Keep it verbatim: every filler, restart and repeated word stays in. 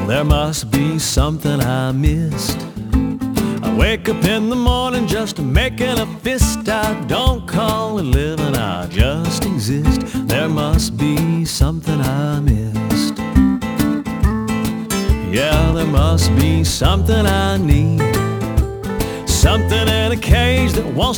There must be something I missed. I wake up in the morning just making a fist. I don't call it living, I just exist. There must be something I missed. Yeah, there must be something I need. Something in a cage that wants